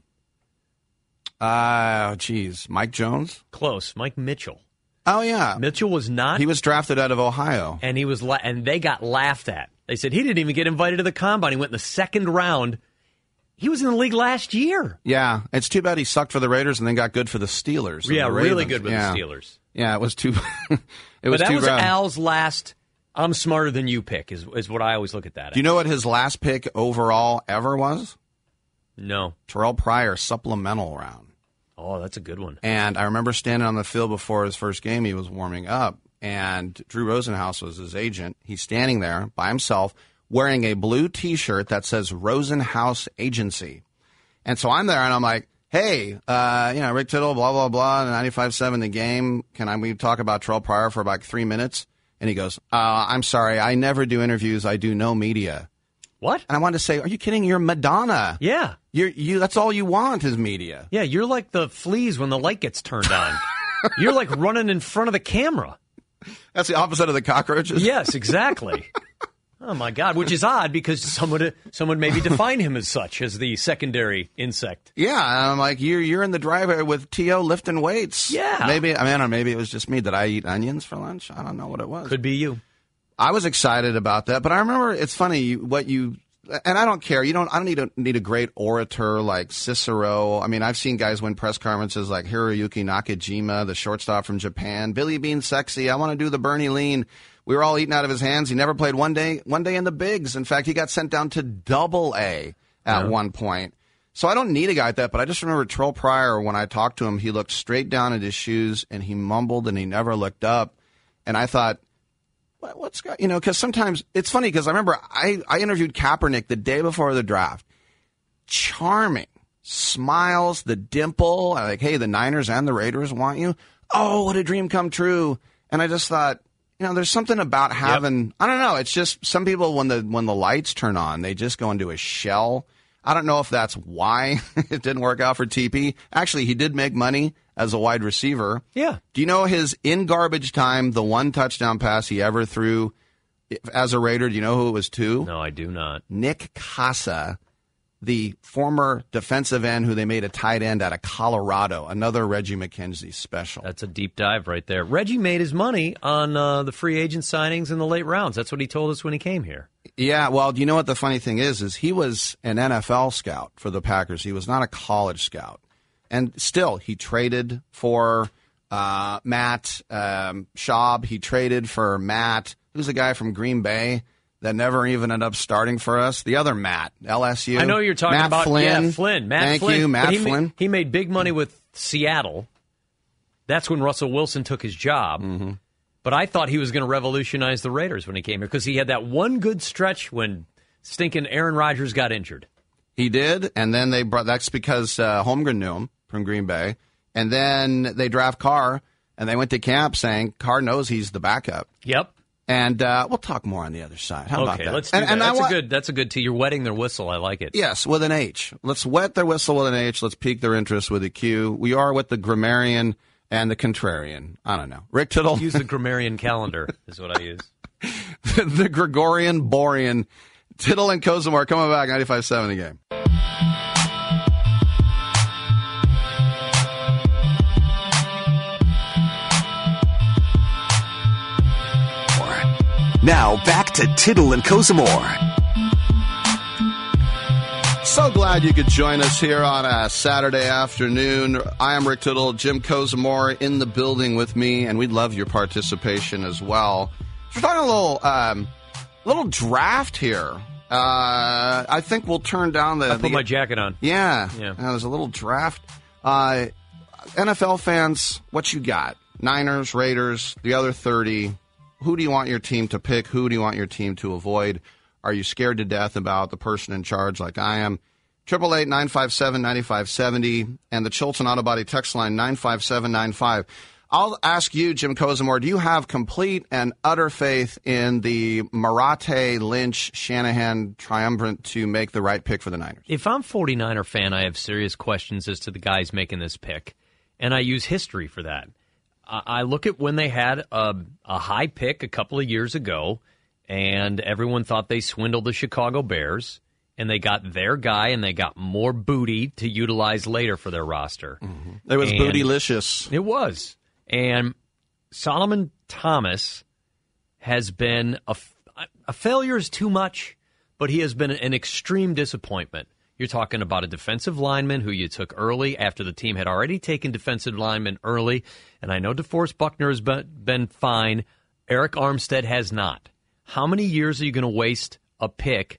D: Uh, geez, Mike Jones?
E: Close. Mike Mitchell.
D: Oh, yeah.
E: Mitchell was not.
D: He was drafted out of Ohio.
E: And he was, la- and they got laughed at. They said he didn't even get invited to the Combine. He went in the second round. He was in the league last year.
D: Yeah, it's too bad he sucked for the Raiders and then got good for the Steelers.
E: Yeah,
D: the
E: really good with
D: yeah.
E: the Steelers.
D: Yeah, it was too. it was
E: but that
D: too
E: was
D: bad.
E: Al's last. I'm smarter than you pick is is what I always look at that.
D: Do you know what his last pick overall ever was?
E: No.
D: Terrell Pryor supplemental round.
E: Oh, that's a good one.
D: And I remember standing on the field before his first game. He was warming up, and Drew Rosenhaus was his agent. He's standing there by himself wearing a blue T-shirt that says Rosenhaus Agency. And so I'm there, and I'm like, hey, uh, you know, Rick Tittle, blah, blah, blah, ninety-five seven the game. Can I we talk about Terrell Pryor for about three minutes? And he goes, uh, I'm sorry, I never do interviews. I do no media.
E: What?
D: And I wanted to say, are you kidding? You're Madonna.
E: Yeah.
D: You're, you. That's all you want is media.
E: Yeah, you're like the fleas when the light gets turned on. You're like running in front of the camera.
D: That's the opposite of the cockroaches?
E: Yes, exactly. Oh, my God, which is odd because someone someone maybe define him as such, as the secondary insect.
D: Yeah, and I'm like, you're you're in the driveway with T O lifting weights.
E: Yeah.
D: Maybe, I mean, I don't know, maybe it was just me. Did I eat onions for lunch? I don't know what it was.
E: Could be you.
D: I was excited about that, but I remember, it's funny, you, what you, and I don't care, you don't, I don't need a, need a great orator like Cicero. I mean, I've seen guys win press conferences like Hiroyuki Nakajima, the shortstop from Japan. Billy Bean Sexy, I want to do the Bernie Lean. We were all eating out of his hands. He never played one day one day in the bigs. In fact, he got sent down to double A at yeah. one point. So I don't need a guy like that, but I just remember Terrell Pryor, when I talked to him, he looked straight down at his shoes, and he mumbled, and he never looked up. And I thought, what, what's got, you know, because sometimes, it's funny, because I remember I, I interviewed Kaepernick the day before the draft. Charming. Smiles, the dimple. I'm like, hey, the Niners and the Raiders want you. Oh, what a dream come true. And I just thought, you know, there's something about having, yep. I don't know, it's just some people, when the when the lights turn on, they just go into a shell. I don't know if that's why it didn't work out for T P. Actually, he did make money as a wide receiver.
E: Yeah.
D: Do you know his in garbage time, the one touchdown pass he ever threw as a Raider, do you know who it was to?
E: No, I do not.
D: Nick Casa, the former defensive end who they made a tight end out of Colorado, another Reggie McKenzie special.
E: That's a deep dive right there. Reggie made his money on uh, the free agent signings in the late rounds. That's what he told us when he came here.
D: Yeah, well, do you know what the funny thing is? Is he was an N F L scout for the Packers. He was not a college scout. And still, he traded for uh, Matt um, Schaub. He traded for Matt, who's a guy from Green Bay that never even ended up starting for us. The other Matt, L S U.
E: I know you're talking
D: Matt
E: about
D: Flynn.
E: Yeah, Flynn. Matt
D: Thank
E: Flynn.
D: you, Matt
E: he
D: Flynn.
E: Ma- he made big money with Seattle. That's when Russell Wilson took his job.
D: Mm-hmm.
E: But I thought he was going to revolutionize the Raiders when he came here because he had that one good stretch when stinking Aaron Rodgers got injured.
D: He did, and then they brought. That's because uh, Holmgren knew him from Green Bay, and then they draft Carr, and they went to camp saying Carr knows he's the backup.
E: Yep.
D: And uh, we'll talk more on the other side. How
E: okay,
D: about that?
E: Let's do
D: and,
E: that.
D: And
E: that's,
D: wa-
E: a good, that's a good tea. You're wetting their whistle. I like it.
D: Yes, with an H. Let's wet their whistle with an H. Let's pique their interest with a Q. We are with the grammarian and the contrarian. I don't know. Rick Tittle.
E: Use the grammarian calendar is what I use.
D: The Gregorian Borean. Tittle and Kozimor coming back, ninety-five seven the game.
C: Now back to Tittle and Kozimor.
D: So glad you could join us here on a Saturday afternoon. I am Rick Tittle, Jim Kozimor in the building with me, and we'd love your participation as well. We're talking a little, um, little draft here. Uh, I think we'll turn down the.
E: I put
D: the,
E: my jacket on.
D: Yeah,
E: yeah.
D: Uh, there's a little draft. Uh, N F L fans, what you got? Niners, Raiders, the other thirty. Who do you want your team to pick? Who do you want your team to avoid? Are you scared to death about the person in charge like I am? eight eight eight, nine five seven, nine five seven zero and the Chilton Auto Body text line nine five seven nine five. I'll ask you, Jim Kozimor, do you have complete and utter faith in the Marotte, Lynch, Shanahan triumvirate to make the right pick for the Niners?
E: If I'm a forty-niner fan, I have serious questions as to the guys making this pick, and I use history for that. I look at when they had a, a high pick a couple of years ago, and everyone thought they swindled the Chicago Bears, and they got their guy, and they got more booty to utilize later for their roster.
D: Mm-hmm. It was
E: and
D: bootylicious.
E: It was. And Solomon Thomas has been a, a failure is too much, but he has been an extreme disappointment. You're talking about a defensive lineman who you took early after the team had already taken defensive linemen early. And I know DeForest Buckner has been, been fine. Eric Armstead has not. How many years are you going to waste a pick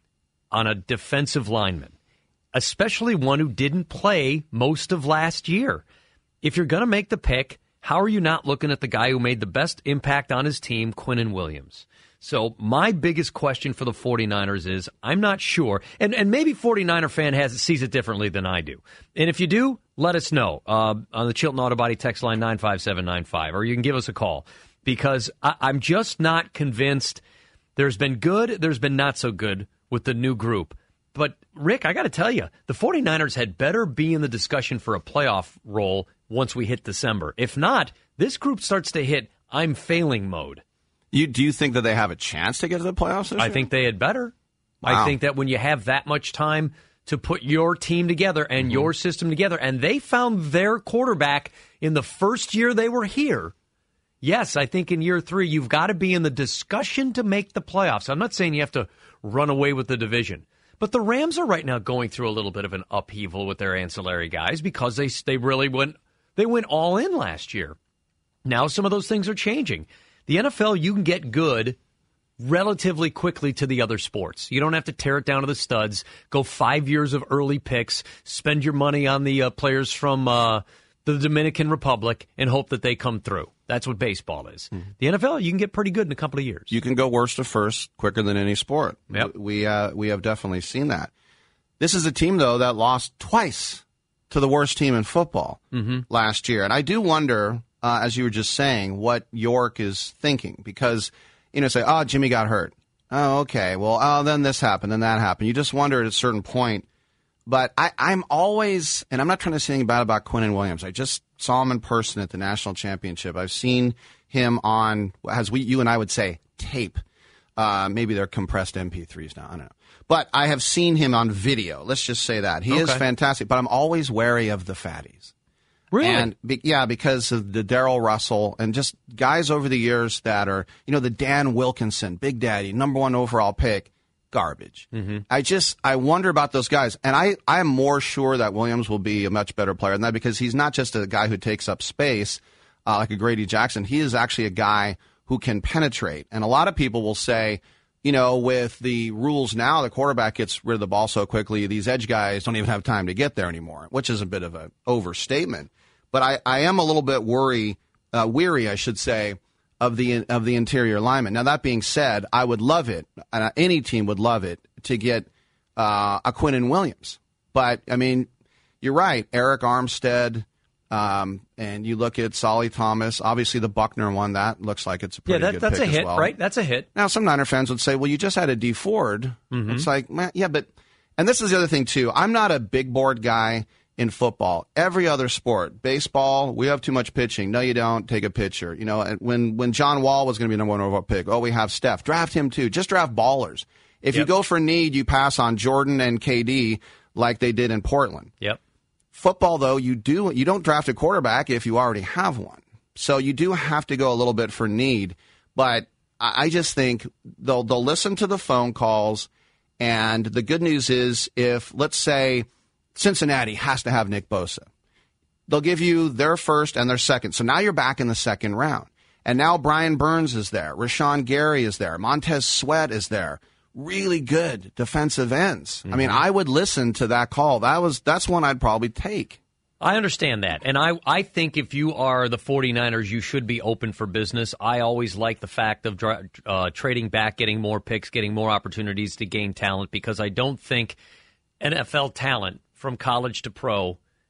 E: on a defensive lineman, especially one who didn't play most of last year? If you're going to make the pick, how are you not looking at the guy who made the best impact on his team, Quinnen Williams? So my biggest question for the forty-niners is I'm not sure, and, and maybe forty-niner fan has sees it differently than I do. And if you do, let us know uh, on the Chilton Auto Body text line nine five seven nine five, or you can give us a call, because I, I'm just not convinced. There's been good, there's been not so good with the new group. But, Rick, I got to tell you, the forty-niners had better be in the discussion for a playoff role once we hit December. If not, this group starts to hit I'm failing mode.
D: You Do you think that they have a chance to get to the playoffs this
E: I
D: year?
E: think they had better.
D: Wow.
E: I think that when you have that much time to put your team together and mm-hmm. your system together, and they found their quarterback in the first year they were here, yes, I think in year three you've got to be in the discussion to make the playoffs. I'm not saying you have to run away with the division. But the Rams are right now going through a little bit of an upheaval with their ancillary guys because they they really went they went all in last year. Now some of those things are changing. The N F L, you can get good relatively quickly to the other sports. You don't have to tear it down to the studs, go five years of early picks, spend your money on the uh, players from uh, the Dominican Republic, and hope that they come through. That's what baseball is. Mm-hmm. The N F L, you can get pretty good in a couple of years.
D: You can go worst to first quicker than any sport.
E: Yep.
D: We, uh, we have definitely seen that. This is a team, though, that lost twice to the worst team in football mm-hmm. last year. And I do wonder, uh, as you were just saying, what York is thinking. Because, you know, say, oh, Jimmy got hurt. Oh, okay. Well, oh, then this happened, then that happened. You just wonder at a certain point. But I, I'm always, and I'm not trying to say anything bad about Quinnen Williams. I just saw him in person at the national championship. I've seen him on, as we, you and I would say, tape. Uh, maybe they're compressed M P threes now. I don't know. But I have seen him on video. Let's just say that. He okay. is fantastic. But I'm always wary of the fatties.
E: Really?
D: And be, yeah, because of the Darrell Russell and just guys over the years that are, you know, the Dan Wilkinson, Big Daddy, number one overall pick. Garbage. Mm-hmm. I just, I wonder about those guys. And I, I am more sure that Williams will be a much better player than that because he's not just a guy who takes up space uh, like a Grady Jackson. He is actually a guy who can penetrate. And a lot of people will say, you know, with the rules now, the quarterback gets rid of the ball so quickly, these edge guys don't even have time to get there anymore, which is a bit of an overstatement. But I, I am a little bit worry, uh, weary, I should say, of the of the interior lineman. Now, that being said, I would love it, and any team would love it, to get uh, a Quinnen Williams. But, I mean, you're right. Eric Armstead, um, and you look at Solly Thomas. Obviously, the Buckner one, that looks like it's a pretty
E: yeah, that,
D: good
E: that's
D: pick
E: a hit,
D: as well.
E: right? That's a hit.
D: Now, some Niner fans would say, well, you just had a D Ford. Mm-hmm. It's like, man, yeah, but, and this is the other thing, too. I'm not a big board guy in football. Every other sport, baseball, we have too much pitching. No, you don't. Take a pitcher. You know, and when when John Wall was going to be number one overall pick, oh, we have Steph. Draft him too. Just draft ballers. If yep. you go for need, you pass on Jordan and K D like they did in Portland.
E: Yep.
D: Football, though, you do you don't draft a quarterback if you already have one. So you do have to go a little bit for need. But I just think they'll they'll listen to the phone calls. And the good news is, if let's say Cincinnati has to have Nick Bosa, they'll give you their first and their second. So now you're back in the second round. And now Brian Burns is there. Rashawn Gary is there. Montez Sweat is there. Really good defensive ends. Mm-hmm. I mean, I would listen to that call. That was That's one I'd probably take.
E: I understand that. And I, I think if you are the forty-niners, you should be open for business. I always like the fact of uh, trading back, getting more picks, getting more opportunities to gain talent, because I don't think N F L talent from college to pro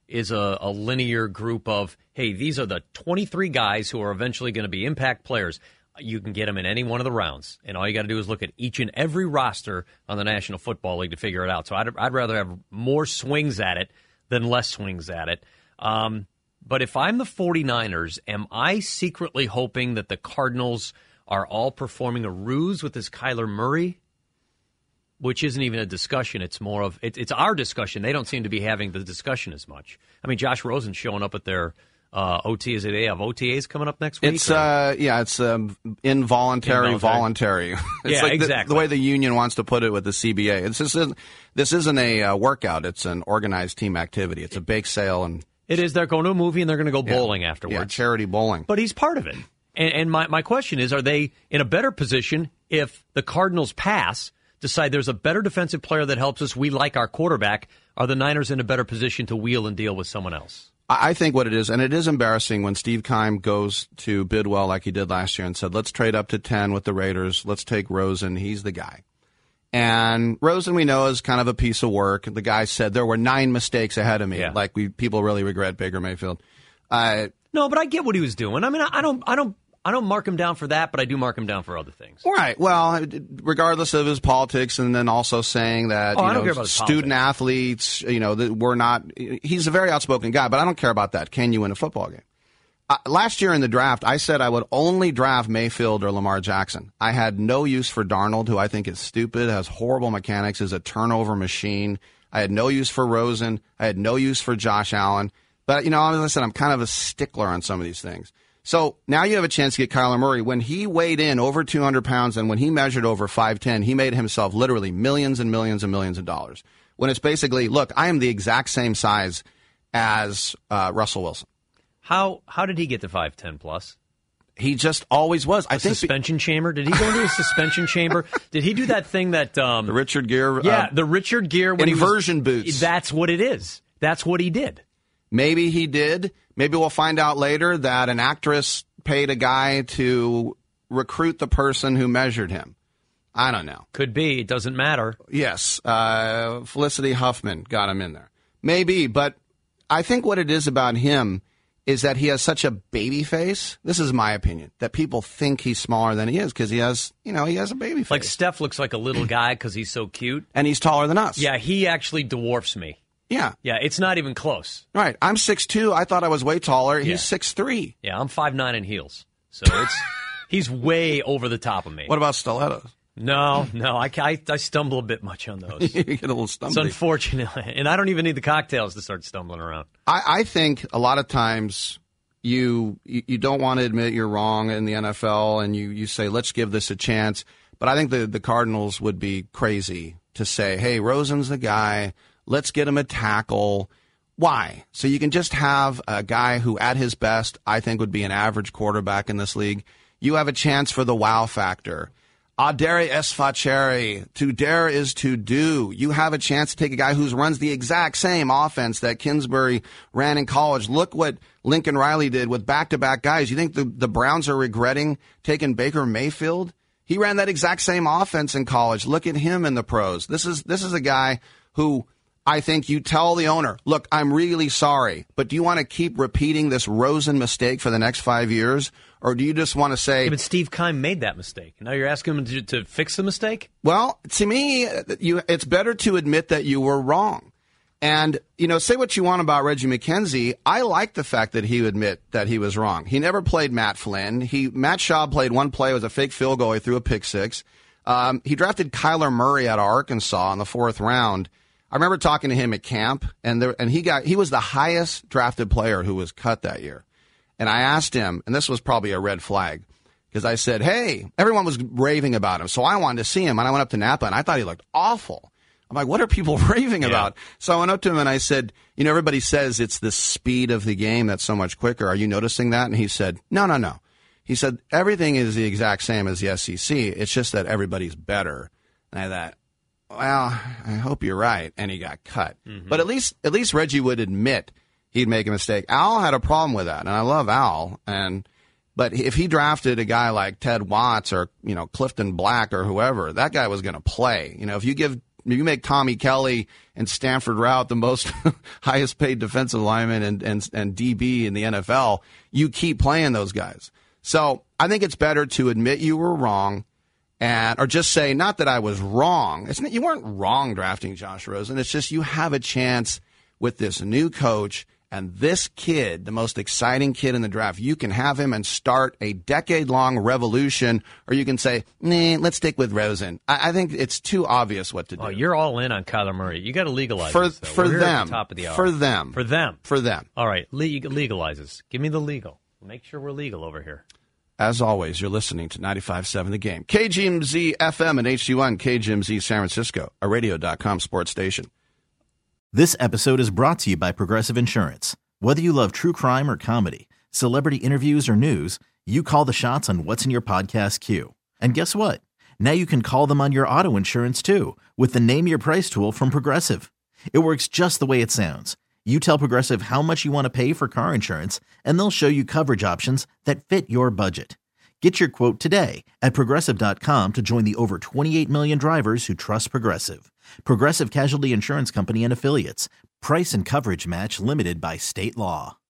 E: is a, a linear group of, hey, these are the twenty-three guys who are eventually going to be impact players. You can get them in any one of the rounds, and all you got to do is look at each and every roster on the National Football League to figure it out. So I'd, I'd rather have more swings at it than less swings at it. Um, but if I'm the 49ers, am I secretly hoping that the Cardinals are all performing a ruse with this Kyler Murray? Which isn't even a discussion. It's more of, it, it's our discussion. They don't seem to be having the discussion as much. I mean, Josh Rosen's showing up at their uh, O T As. They have O T As coming up next week?
D: It's, uh, yeah, it's um, involuntary, involuntary, voluntary. It's
E: yeah,
D: like
E: exactly.
D: The, the way the union wants to put it with the C B A. It's, this, isn't, this isn't a uh, workout. It's an organized team activity. It's a bake sale. And
E: it is. They're going to a movie, and they're going to go
D: yeah,
E: bowling afterwards.
D: Yeah, charity bowling.
E: But he's part of it. And, and my, my question is, are they in a better position if the Cardinals pass, decide there's a better defensive player that helps us, we like our quarterback, are the Niners in a better position to wheel and deal with someone else?
D: I think what it is, and it is embarrassing when Steve Keim goes to Bidwell like he did last year and said, let's trade up to ten with the Raiders. Let's take Rosen. He's the guy. And Rosen, we know, is kind of a piece of work. The guy said there were nine mistakes ahead of me.
E: Yeah.
D: Like we people really regret Baker Mayfield. Uh,
E: no, but I get what he was doing. I mean, I don't, I don't, I don't mark him down for that, but I do mark him down for other things.
D: Right. Well, regardless of his politics, and then also saying that
E: oh,
D: you
E: I don't
D: know,
E: care about
D: student
E: politics.
D: athletes, you know, that we're not. He's a very outspoken guy, but I don't care about that. Can you win a football game? Uh, last year in the draft, I said I would only draft Mayfield or Lamar Jackson. I had no use for Darnold, who I think is stupid, has horrible mechanics, is a turnover machine. I had no use for Rosen. I had no use for Josh Allen. But, you know, as I said, I'm kind of a stickler on some of these things. So now you have a chance to get Kyler Murray. When he weighed in over two hundred pounds and when he measured over five ten, he made himself literally millions and millions and millions of dollars. When it's basically, look, I am the exact same size as uh, Russell Wilson.
E: How how did he get to five ten plus?
D: He just always was. I
E: a
D: think
E: suspension be- chamber. Did he go into a suspension chamber? Did he do that thing that um,
D: the Richard Gere?
E: Yeah,
D: uh,
E: the Richard Gere when
D: inversion
E: he was,
D: boots.
E: That's what it is. That's what he did.
D: Maybe he did. Maybe we'll find out later that an actress paid a guy to recruit the person who measured him. I don't know.
E: Could be. It doesn't matter.
D: Yes. Uh, Felicity Huffman got him in there. Maybe. But I think what it is about him is that he has such a baby face. This is my opinion, that people think he's smaller than he is because he has, you know, he has a baby face.
E: Like Steph looks like a little guy because he's so cute.
D: And he's taller than us.
E: Yeah, he actually dwarfs me.
D: Yeah.
E: Yeah, it's not even close.
D: Right. I'm six two. I thought I was way taller. He's
E: Yeah.
D: six three.
E: Yeah, I'm five nine in heels. So it's he's way over the top of me.
D: What about stilettos?
E: No, no, I, I, I stumble a bit much on those.
D: You get a little
E: It's
D: stumbly.
E: unfortunate. And I don't even need the cocktails to start stumbling around.
D: I, I think a lot of times you, you you don't want to admit you're wrong in the N F L, and you, you say, let's give this a chance. But I think the, the Cardinals would be crazy to say, hey, Rosen's the guy. Let's get him a tackle. Why? So you can just have a guy who, at his best, I think would be an average quarterback in this league. You have a chance for the wow factor. Adere es facere. To dare is to do. You have a chance to take a guy who runs the exact same offense that Kingsbury ran in college. Look what Lincoln Riley did with back-to-back guys. You think the, the Browns are regretting taking Baker Mayfield? He ran that exact same offense in college. Look at him in the pros. This is this is a guy who I think you tell the owner, look, I'm really sorry, but do you want to keep repeating this Rosen mistake for the next five years? Or do you just want to say...
E: Yeah, but Steve Keim made that mistake. Now you're asking him to, to fix the mistake?
D: Well, to me, you, it's better to admit that you were wrong. And, you know, say what you want about Reggie McKenzie. I like the fact that he would admit that he was wrong. He never played Matt Flynn. He Matt Schaub played one play. It was a fake field goal. He threw a pick six. Um, he drafted Kyler Murray out of Arkansas in the fourth round. I remember talking to him at camp, and there, and he got he was the highest drafted player who was cut that year. And I asked him, and this was probably a red flag, because I said, hey, everyone was raving about him, so I wanted to see him, and I went up to Napa, and I thought he looked awful. I'm like, what are people raving
E: Yeah.
D: about? So I went up to him, and I said, you know, everybody says it's the speed of the game that's so much quicker. Are you noticing that? And he said, no, no, no. He said, everything is the exact same as the S E C. It's just that everybody's better. And I thought, well, I hope you're right. And he got cut. Mm-hmm. But at least at least Reggie would admit he'd make a mistake. Al had a problem with that, and I love Al. And but if he drafted a guy like Ted Watts or, you know, Clifton Black or whoever, that guy was going to play. You know, if you give you make Tommy Kelly and Stanford Routt the most highest paid defensive lineman and, and, and D B in the N F L, you keep playing those guys. So I think it's better to admit you were wrong and or just say, not that I was wrong. It's not, you weren't wrong drafting Josh Rosen. It's just you have a chance with this new coach and this kid, the most exciting kid in the draft. You can have him and start a decade-long revolution, or you can say, nah, let's stick with Rosen. I, I think it's too obvious what to do.
E: Oh, you're all in on Kyler Murray. You got to legalize
D: for
E: this, though.
D: for
E: We're
D: them.
E: At the top of the hour.
D: For them.
E: For them.
D: For them.
E: All right, le- legalize this. Give me the legal. Make sure we're legal over here.
D: As always, you're listening to ninety-five point seven The Game. K G M Z F M and H D one, K G M Z San Francisco, a radio dot com sports station.
G: This episode is brought to you by Progressive Insurance. Whether you love true crime or comedy, celebrity interviews or news, you call the shots on what's in your podcast queue. And guess what? Now you can call them on your auto insurance too with the Name Your Price tool from Progressive. It works just the way it sounds. You tell Progressive how much you want to pay for car insurance, and they'll show you coverage options that fit your budget. Get your quote today at Progressive dot com to join the over twenty-eight million drivers who trust Progressive. Progressive Casualty Insurance Company and Affiliates. Price and coverage match limited by state law.